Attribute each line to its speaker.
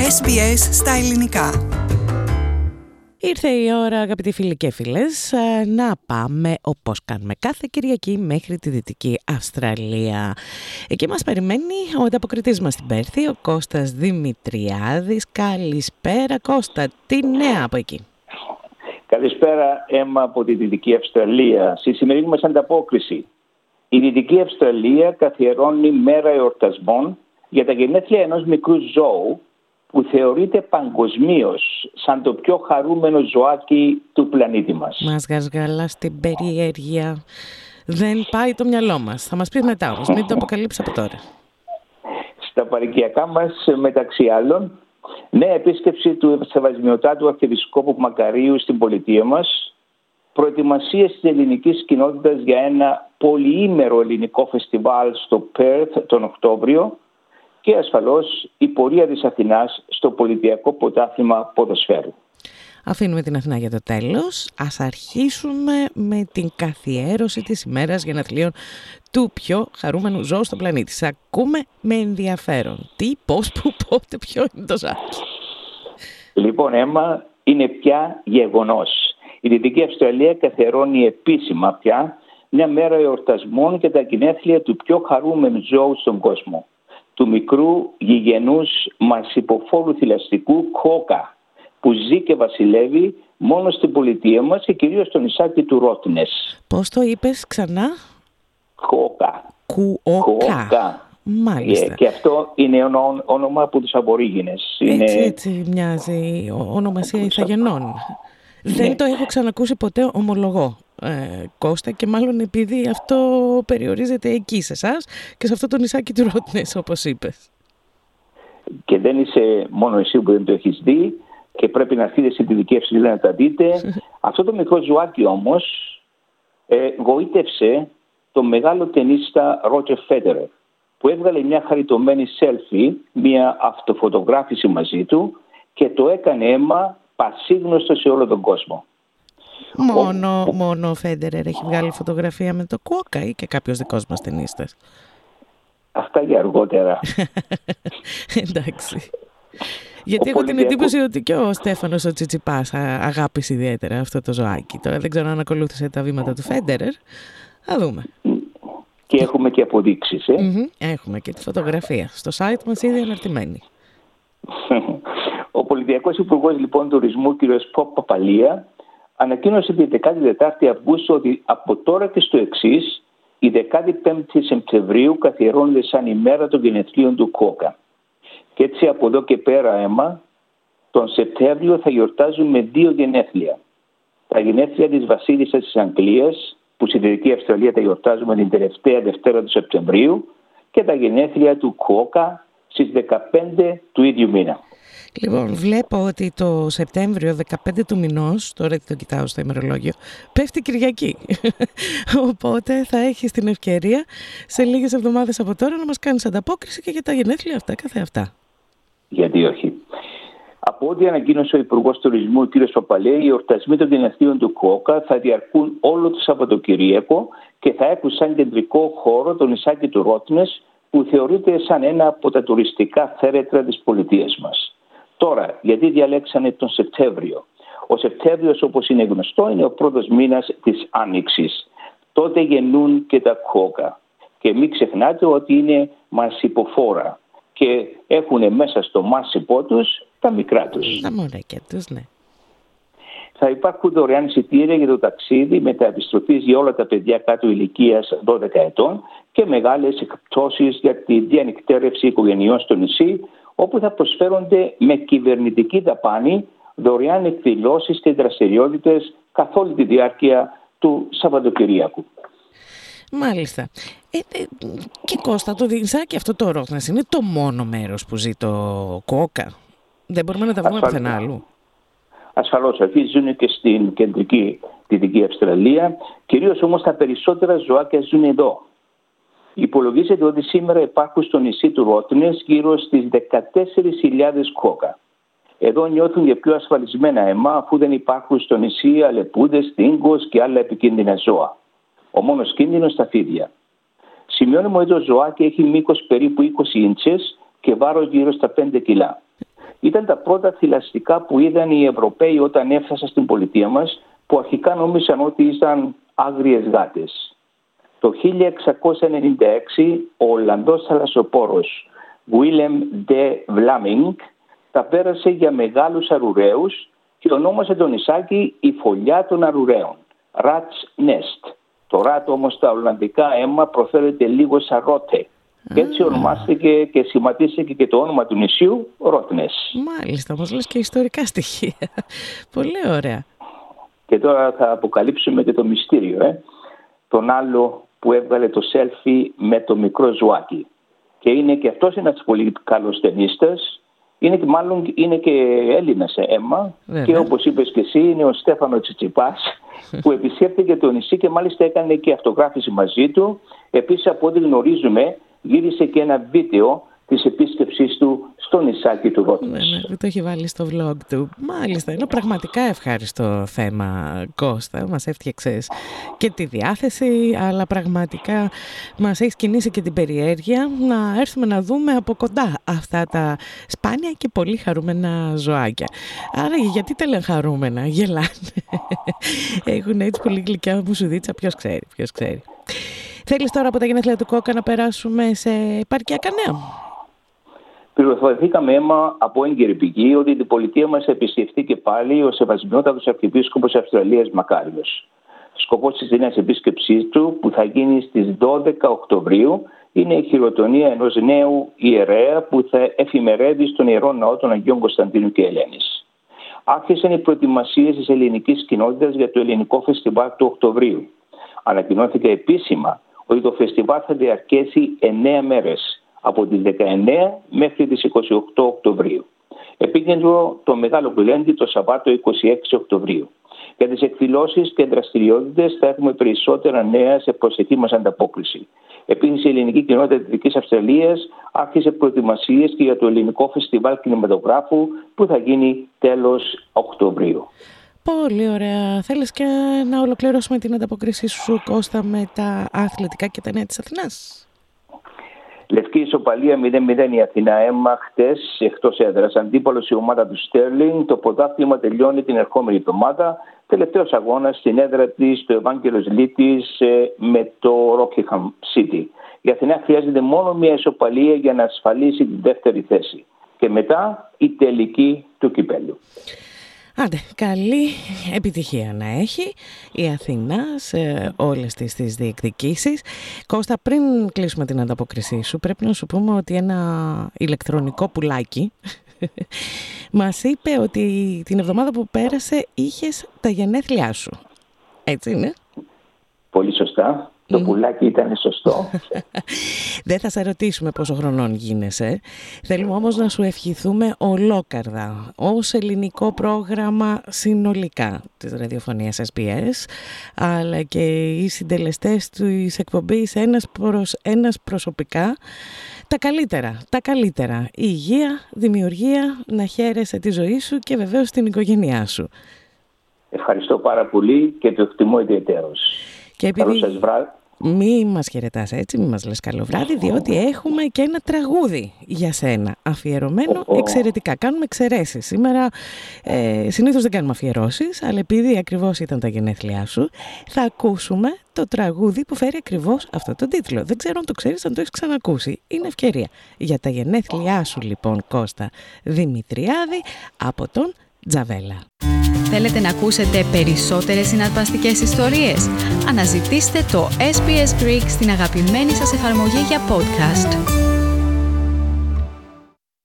Speaker 1: SBS στα ελληνικά.
Speaker 2: Ήρθε η ώρα, αγαπητοί φίλοι και φίλες, να πάμε όπως κάνουμε κάθε Κυριακή μέχρι τη Δυτική Αυστραλία. Εκεί μας περιμένει ο ανταποκριτής μας στην Πέρθη, ο Κώστας Δημητριάδης. Καλησπέρα Κώστα, τι νέα από εκεί?
Speaker 3: Καλησπέρα Έμμα από τη Δυτική Αυστραλία. Στη σημερινή μας ανταπόκριση, η Δυτική Αυστραλία καθιερώνει μέρα εορτασμών για τα γενέθλια ενός μικρού ζώου που θεωρείται παγκοσμίως σαν το πιο χαρούμενο ζωάκι του πλανήτη μας.
Speaker 2: Μας γαργαλά στην περιέργεια. Δεν πάει το μυαλό μας. Θα μας πεις μετά όμως, μην το αποκαλύψεις από τώρα.
Speaker 3: Στα παροικιακά μας, μεταξύ άλλων, νέα επίσκεψη του Σεβασμιωτάτου Αρχιεπισκόπου Μακαρίου στην πολιτεία μας, προετοιμασίες της ελληνικής κοινότητας για ένα πολυήμερο ελληνικό φεστιβάλ στο Πέρθ τον Οκτώβριο και ασφαλώς η πορεία της Αθηνάς στο πολιτιακό πρωτάθλημα ποδοσφαίρου.
Speaker 2: Αφήνουμε την Αθηνά για το τέλος. Ας αρχίσουμε με την καθιέρωση της ημέρας γενεθλίων του πιο χαρούμενου ζώου στον πλανήτη. Σε ακούμε με ενδιαφέρον. Τι, πώς, πού, πότε, ποιο είναι το ζάκι?
Speaker 3: Λοιπόν, Έμμα, είναι πια γεγονός. Η Δυτική Αυστραλία καθιερώνει επίσημα πια μια μέρα εορτασμών για τα γενέθλια του πιο χαρούμενου ζώου στον κόσμο, του μικρού γηγενούς μαρσιποφόρου θηλαστικού κόκα, που ζει και βασιλεύει μόνο στην πολιτεία μας και κυρίως στο νησάκι του Ρότνες.
Speaker 2: Πώς το είπες ξανά?
Speaker 3: Κόκα.
Speaker 2: Κουόκα. Μάλιστα.
Speaker 3: Και αυτό είναι όνομα από τους Αμπορίγινες.
Speaker 2: Έτσι μοιάζει, ονομασία ηθαγενών. Ναι. Δεν το έχω ξανακούσει ποτέ, ομολογώ, Κώστα, και μάλλον επειδή αυτό περιορίζεται εκεί σε εσάς και σε αυτό το νησάκι του Ρότνες, όπως είπες. Και
Speaker 3: δεν είσαι μόνο εσύ που δεν το έχεις δει και πρέπει να έρθετε στην Δυτική Αυστραλία να τα δείτε. Αυτό το μικρό ζουάκι όμως γοήτευσε το μεγάλο τενίστα Ρότζερ Φέντερερ, που έβγαλε μια χαριτωμένη selfie, μια αυτοφωτογράφηση μαζί του και το έκανε αίμα πασίγνωστο σε όλο τον κόσμο.
Speaker 2: Μόνο ο Φέντερερ έχει βγάλει φωτογραφία με το κόκα ή και κάποιος δικός μας τενίστας?
Speaker 3: Αυτά για αργότερα.
Speaker 2: Εντάξει. Γιατί έχω την εντύπωση ότι και ο Στέφανος ο Τσιτσιπάς αγάπησε ιδιαίτερα αυτό το ζωάκι. Τώρα δεν ξέρω αν ακολούθησε τα βήματα του Φέντερερ. Θα δούμε.
Speaker 3: Και έχουμε και αποδείξεις.
Speaker 2: Έχουμε και τη φωτογραφία. Στο site μας ήδη αναρτημένη.
Speaker 3: Ο Πολιτιακός Υπουργός λοιπόν Τουρισμού κ. Ποπ Παπαλία ανακοίνωσε την 14η Αυγούστου ότι από τώρα και στο εξής, η 15η Σεπτεμβρίου καθιερώνεται σαν ημέρα των γενεθλίων του κόκα. Και έτσι από εδώ και πέρα, Έμμα, τον Σεπτέμβριο θα γιορτάζουμε δύο γενέθλια. Τα γενέθλια της Βασίλισσας της Αγγλίας, που στη Δυτική Αυστραλία τα γιορτάζουμε την τελευταία Δευτέρα του Σεπτεμβρίου, και τα γενέθλια του κόκα στις 15 του ίδιου μήνα.
Speaker 2: Λοιπόν, βλέπω ότι το Σεπτέμβριο 15 του μηνός, τώρα το κοιτάω στο ημερολόγιο, πέφτει Κυριακή. Οπότε θα έχεις την ευκαιρία σε λίγες εβδομάδες από τώρα να μας κάνεις ανταπόκριση και για τα γενέθλια αυτά καθεαυτά.
Speaker 3: Γιατί όχι. Από ό,τι ανακοίνωσε ο Υπουργός Τουρισμού κ. Παπαλέα, οι εορτασμοί των γενεθλίων του κόκα θα διαρκούν όλο το Σαββατοκυριακό και θα έχουν σαν κεντρικό χώρο το νησάκι του Ρότνες, που θεωρείται σαν ένα από τα τουριστικά θέρετρα της πολιτείας μας. Τώρα, γιατί διαλέξανε τον Σεπτέμβριο? Ο Σεπτέμβριος, όπως είναι γνωστό, είναι ο πρώτος μήνας της Άνοιξης. Τότε γεννούν και τα κόκα. Και μην ξεχνάτε ότι είναι μαρσιποφόρα και έχουν μέσα στο μάρσιπό τους τα μικρά τους.
Speaker 2: Τα μωράκια τους, ναι.
Speaker 3: Θα υπάρχουν δωρεάν εισιτήρια για το ταξίδι μεταεπιστροφής για όλα τα παιδιά κάτω ηλικίας 12 ετών και μεγάλες εκπτώσεις για τη διανυκτέρευση οικογενειών στο νησί, όπου θα προσφέρονται με κυβερνητική δαπάνη δωρεάν εκδηλώσεις και δραστηριότητες καθ' όλη τη διάρκεια του Σαββατοκυριακού.
Speaker 2: Μάλιστα. Και Κώστα, το νησάκι αυτό το Ρότνες είναι το μόνο μέρος που ζει το κόκα? Δεν μπορούμε να τα βρούμε πουθενά αλλού?
Speaker 3: Ασφαλώς, αυτοί ζουν και στην κεντρική Δυτική Αυστραλία, κυρίως όμως τα περισσότερα ζωάκια ζουν εδώ. Υπολογίζεται ότι σήμερα υπάρχουν στο νησί του Ρότνες γύρω στις 14.000 κόκα. Εδώ νιώθουν και πιο ασφαλισμένα αίμα, αφού δεν υπάρχουν στο νησί αλεπούδες, τίνγκος και άλλα επικίνδυνα ζώα. Ο μόνος κίνδυνος στα φίδια. Σημειώνουμε ότι το ζωάκι έχει μήκος περίπου 20 ίντσες και βάρος γύρω στα 5 κιλά. Ήταν ήταν τα πρώτα θηλαστικά που είδαν οι Ευρωπαίοι όταν έφτασαν στην πολιτεία μας, που αρχικά νόμισαν ότι ήταν άγριες γάτες. Το 1696 ο Ολλανδός θαλασσοπόρος Willem de Vlaming τα πέρασε για μεγάλους αρουραίους και ονόμασε το νησάκι η φωλιά των αρουραίων, Rat's Nest. Το rat όμως στα ολλανδικά αίμα προφέρεται λίγο σαν ρότε. Και έτσι ονομάστηκε και σχηματίστηκε και το όνομα του νησιού Ρότνες.
Speaker 2: Μάλιστα, όμως λες και ιστορικά στοιχεία. Πολύ ωραία.
Speaker 3: Και τώρα θα αποκαλύψουμε και το μυστήριο, τον άλλο που έβγαλε το selfie με το μικρό ζουάκι. Και είναι και αυτός ένας πολύ καλός ταινίστας. Είναι και Έλληνας σε αίμα. Βέβαια. Και όπως είπες και εσύ, είναι ο Στέφανο Τσιτσιπάς που επισκέφθηκε το νησί και μάλιστα έκανε και αυτογράφηση μαζί του. Επίσης, από ό,τι γνωρίζουμε, γύρισε και ένα βίντεο της επίσκεψής του στο νησάκι του Ρότνες.
Speaker 2: Ναι, το έχει βάλει στο vlog του. Μάλιστα, είναι πραγματικά ευχάριστο θέμα, Κώστα. Μας έφτιαξες και τη διάθεση, αλλά πραγματικά μας έχεις κινήσει και την περιέργεια να έρθουμε να δούμε από κοντά αυτά τα σπάνια και πολύ χαρούμενα ζωάκια. Άρα γιατί τα λένε χαρούμενα, γελάνε. Έχουν έτσι πολύ γλυκιά μουσουδίτσα, ποιος ξέρει. Θέλεις τώρα από τα γενέθλια του Κόκα να περάσουμε σε επαρκιακά νέα?
Speaker 3: Πληροφορηθήκαμε από έγκαιρη πηγή ότι την πολιτεία μας επισκεφτεί και πάλι ο Σεβασμιότατος Αρχιεπίσκοπος Αυστραλίας Μακάριος. Σκοπός της νέας επίσκεψής του, που θα γίνει στις 12 Οκτωβρίου, είναι η χειροτονία ενός νέου ιερέα που θα εφημερεύει στον Ιερό Ναό των Αγίων Κωνσταντίνου και Ελένης. Άρχισαν οι προετοιμασίες της ελληνικής κοινότητας για το ελληνικό φεστιβάλ του Οκτωβρίου. Ανακοινώθηκε επίσημα ότι το φεστιβάλ θα διαρκέσει 9 μέρες, από τις 19 μέχρι τις 28 Οκτωβρίου. Επίκεντρο το Μεγάλο Γκλέντι το Σαββάτο 26 Οκτωβρίου. Για τις εκδηλώσεις και δραστηριότητες θα έχουμε περισσότερα νέα σε προσεχή μας ανταπόκριση. Επίσης, η ελληνική κοινότητα της Δυτικής Αυστραλίας άρχισε προετοιμασίες και για το ελληνικό φεστιβάλ κινηματογράφου που θα γίνει τέλος Οκτωβρίου.
Speaker 2: Πολύ ωραία. Θέλεις και να ολοκληρώσουμε την ανταπόκρισή σου, Κώστα, με τα αθλητικά και τα νέα της Αθηνάς?
Speaker 3: Λευκή ισοπαλία 0-0 η Αθηνά αίμα χτες εκτός έδρας. Αντίπαλος η ομάδα του Στέρλινγκ. Το πρωτάθλημα τελειώνει την ερχόμενη εβδομάδα. Τελευταίος αγώνας στην έδρα της το Ευάγγελος Λίτης με το Rockingham City. Η Αθηνά χρειάζεται μόνο μια ισοπαλία για να ασφαλίσει την δεύτερη θέση. Και μετά η τελική του κυπέλλου.
Speaker 2: Άντε, καλή επιτυχία να έχει η Αθηνά σε όλες τις διεκδικήσεις. Κώστα, πριν κλείσουμε την ανταπόκρισή σου, πρέπει να σου πούμε ότι ένα ηλεκτρονικό πουλάκι μας είπε ότι την εβδομάδα που πέρασε είχες τα γενέθλιά σου. Έτσι είναι?
Speaker 3: Πολύ σωστά. Το πουλάκι ήταν σωστό.
Speaker 2: Δεν θα σε ρωτήσουμε πόσο χρονών γίνεσαι. Θέλουμε όμως να σου ευχηθούμε ολόκαρδα ως ελληνικό πρόγραμμα συνολικά της ραδιοφωνίας SBS, αλλά και οι συντελεστές της εκπομπής ένας προς ένας προσωπικά, τα καλύτερα. Υγεία, δημιουργία, να χαίρεσαι τη ζωή σου και βεβαίως την οικογένειά σου.
Speaker 3: Ευχαριστώ πάρα πολύ και το εκτιμώ ιδιαιτέρως. Καλό σας βράδυ.
Speaker 2: Μη μας χαιρετάς έτσι, μη μας λες καλό βράδυ, διότι έχουμε και ένα τραγούδι για σένα, αφιερωμένο εξαιρετικά. Κάνουμε εξαιρέσεις. Σήμερα συνήθως δεν κάνουμε αφιερώσεις, αλλά επειδή ακριβώς ήταν τα γενέθλιά σου, θα ακούσουμε το τραγούδι που φέρει ακριβώς αυτό τον τίτλο. Δεν ξέρω αν το ξέρεις, αν το έχεις ξανακούσει. Είναι ευκαιρία. Για τα γενέθλιά σου λοιπόν, Κώστα Δημητριάδη, από τον Τζαβέλα.
Speaker 4: Θέλετε να ακούσετε περισσότερες συναρπαστικές ιστορίες? Αναζητήστε το SBS Greek στην αγαπημένη σας εφαρμογή για podcast.